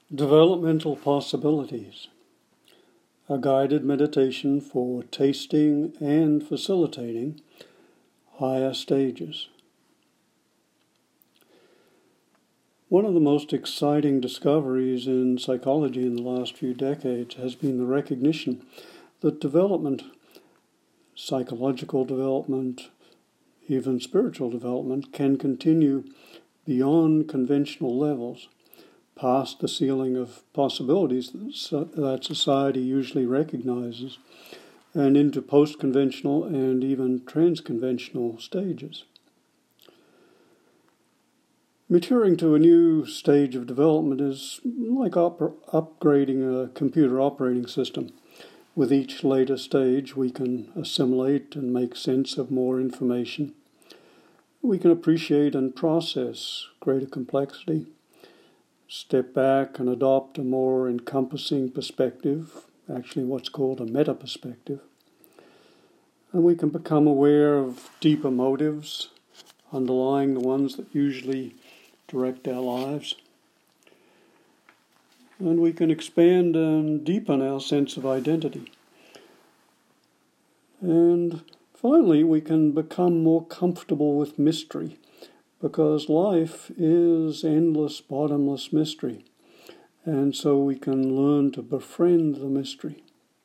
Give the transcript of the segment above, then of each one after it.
Developmental Possibilities, a guided meditation for tasting and facilitating higher stages. One of the most exciting discoveries in psychology in the last few decades has been the recognition that development, psychological development, even spiritual development, can continue beyond conventional levels, past the ceiling of possibilities that society usually recognizes, and into post-conventional and even trans-conventional stages. Maturing to a new stage of development is like upgrading a computer operating system. With each later stage, we can assimilate and make sense of more information. We can appreciate and process greater complexity, step back and adopt a more encompassing perspective, actually what's called a meta-perspective. And we can become aware of deeper motives underlying the ones that usually direct our lives. And we can expand and deepen our sense of identity. And finally, we can become more comfortable with mystery, because life is endless, bottomless mystery. And so we can learn to befriend the mystery.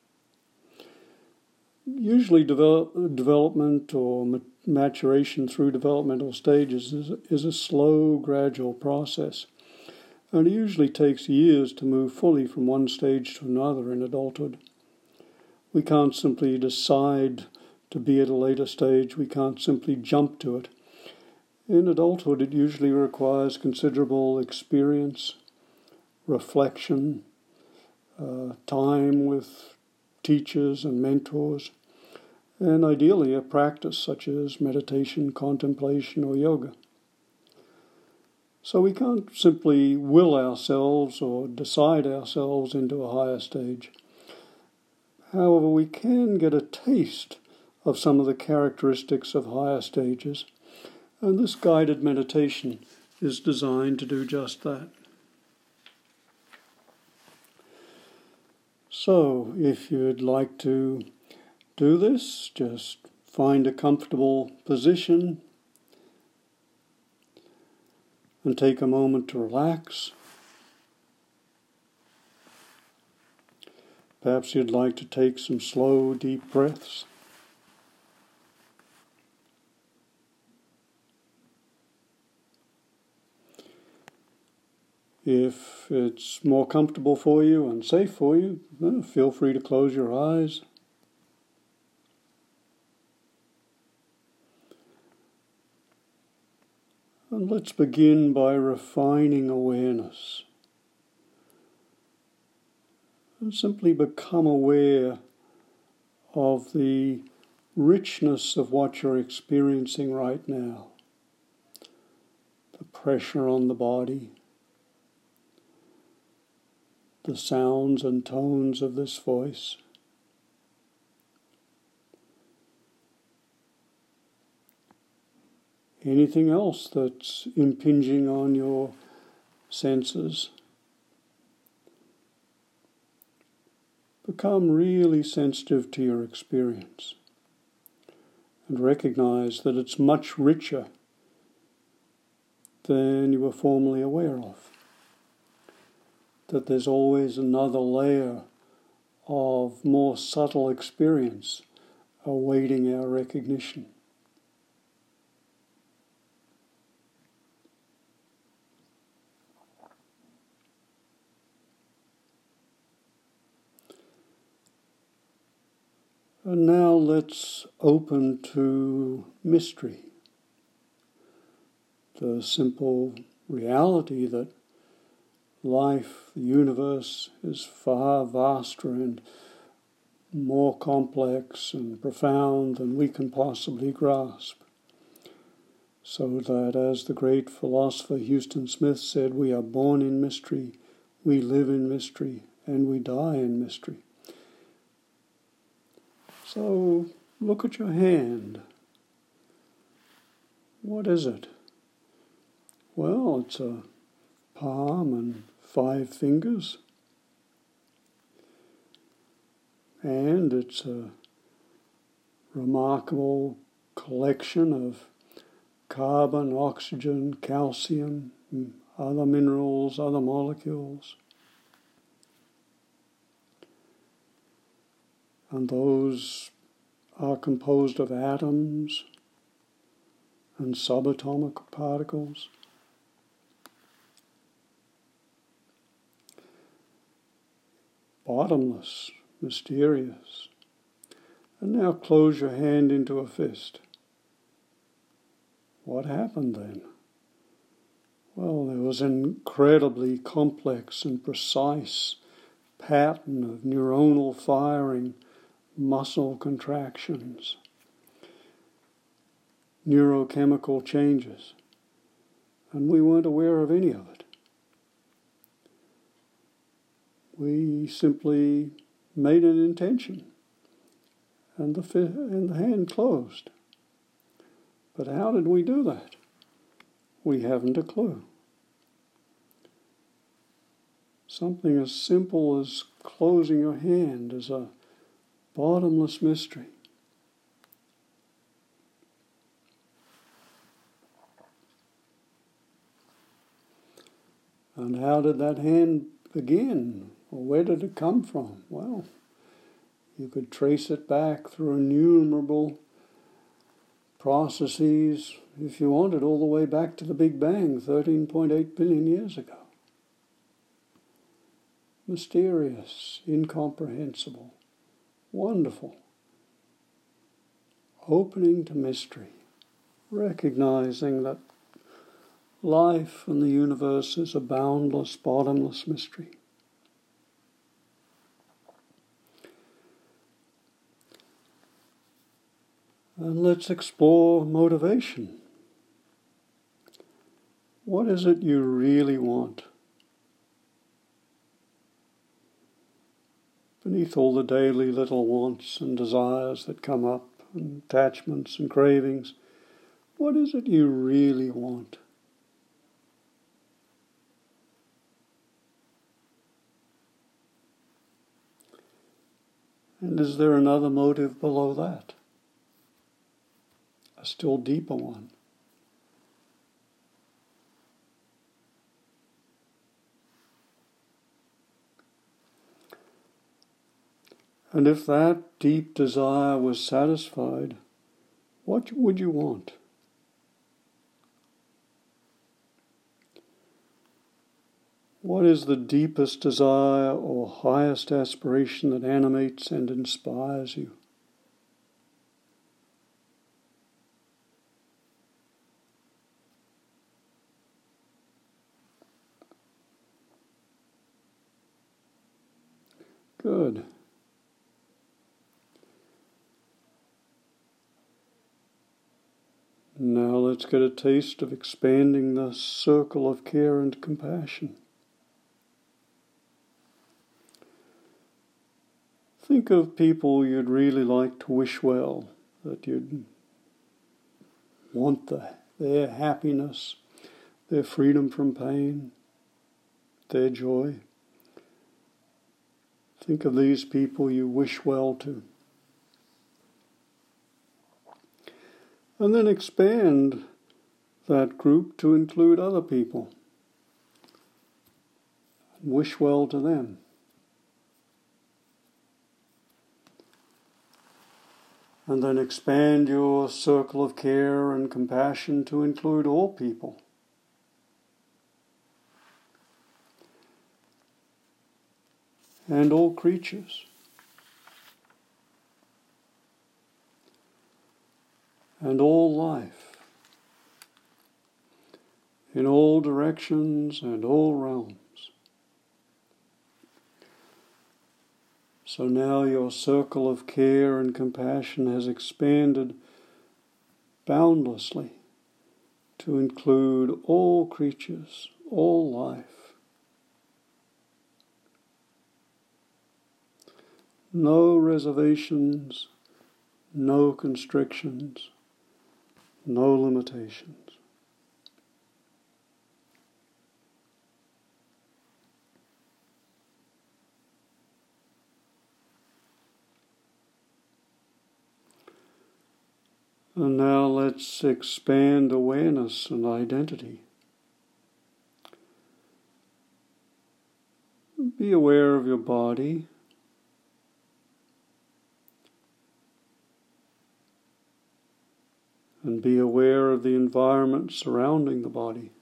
Usually development or maturation through developmental stages is a slow, gradual process. And it usually takes years to move fully from one stage to another in adulthood. We can't simply decide to be at a later stage. We can't simply jump to it. In adulthood, it usually requires considerable experience, reflection, time with teachers and mentors, and ideally a practice such as meditation, contemplation, or yoga. So we can't simply will ourselves or decide ourselves into a higher stage. However, we can get a taste of some of the characteristics of higher stages, and this guided meditation is designed to do just that. So, if you'd like to do this, just find a comfortable position and take a moment to relax. Perhaps you'd like to take some slow, deep breaths. If it's more comfortable for you and safe for you, feel free to close your eyes. And let's begin by refining awareness. And simply become aware of the richness of what you're experiencing right now. The pressure on the body, the sounds and tones of this voice. Anything else that's impinging on your senses. Become really sensitive to your experience and recognize that it's much richer than you were formerly aware of. That there's always another layer of more subtle experience awaiting our recognition. And now let's open to mystery. The simple reality that life, the universe, is far vaster and more complex and profound than we can possibly grasp. So that, as the great philosopher Huston Smith said, we are born in mystery, we live in mystery, and we die in mystery. So look at your hand. What is it? Well, it's a palm and 5 fingers, and it's a remarkable collection of carbon, oxygen, calcium, other minerals, other molecules. And those are composed of atoms and subatomic particles. Bottomless, mysterious. And now close your hand into a fist. What happened then? Well, there was an incredibly complex and precise pattern of neuronal firing, muscle contractions, neurochemical changes, and we weren't aware of any of it. We simply made an intention, and the hand closed. But how did we do that? We haven't a clue. Something as simple as closing your hand is a bottomless mystery. And how did that hand begin? Or where did it come from? Well, you could trace it back through innumerable processes, if you wanted, all the way back to the Big Bang, 13.8 billion years ago. Mysterious, incomprehensible, wonderful, opening to mystery, recognizing that life and the universe is a boundless, bottomless mystery. And let's explore motivation. What is it you really want? Beneath all the daily little wants and desires that come up, and attachments and cravings, what is it you really want? And is there another motive below that? A still deeper one. And if that deep desire was satisfied, what would you want? What is the deepest desire or highest aspiration that animates and inspires you? Good. Now let's get a taste of expanding the circle of care and compassion. Think of people you'd really like to wish well, that you'd want their happiness, their freedom from pain, their joy. Think of these people you wish well to. And then expand that group to include other people. Wish well to them. And then expand your circle of care and compassion to include all people. And all creatures. And all life. In all directions and all realms. So now your circle of care and compassion has expanded boundlessly to include all creatures, all life. No reservations, no constrictions, no limitations. And now let's expand awareness and identity. Be aware of your body. And be aware of the environment surrounding the body.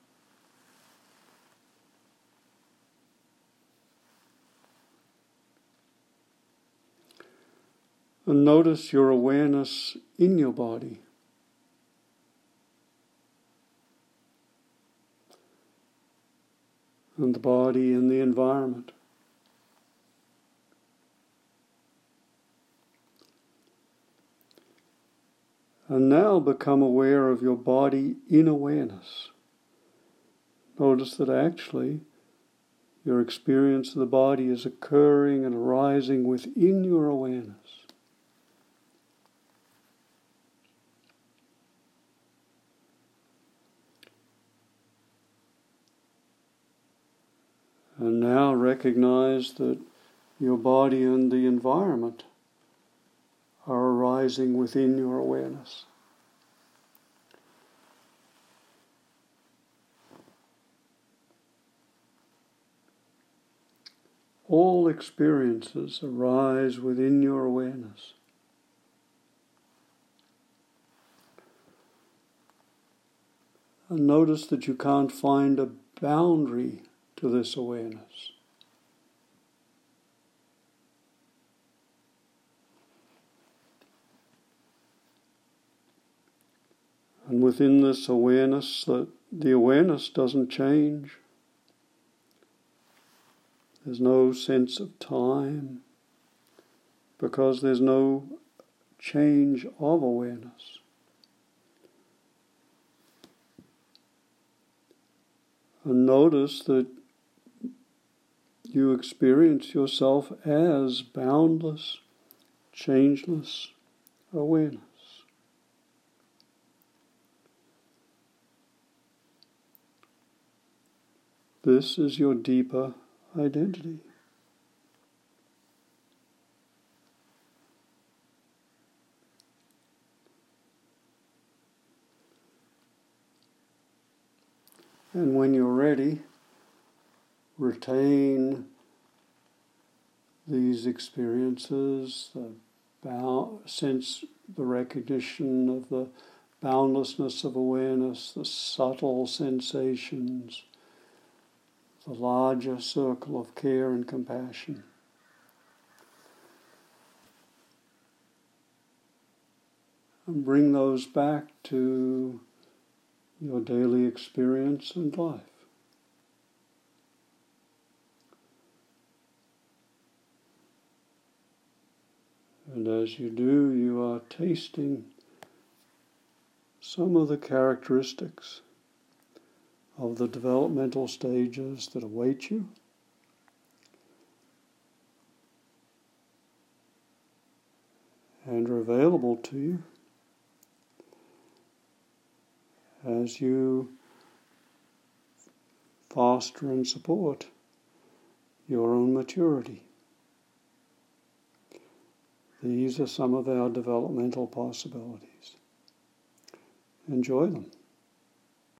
And notice your awareness in your body. And the body in the environment. And now become aware of your body in awareness. Notice that actually your experience of the body is occurring and arising within your awareness. And now recognize that your body and the environment are arising within your awareness. All experiences arise within your awareness. And notice that you can't find a boundary to this awareness. And within this awareness, the awareness doesn't change. There's no sense of time, because there's no change of awareness. And notice that you experience yourself as boundless, changeless awareness. This is your deeper identity. And when you're ready, retain these experiences, sense the recognition of the boundlessness of awareness, the subtle sensations, the larger circle of care and compassion. And bring those back to your daily experience and life. And as you do, you are tasting some of the characteristics of the developmental stages that await you. And are available to you as you foster and support your own maturity. These are some of our developmental possibilities. Enjoy them.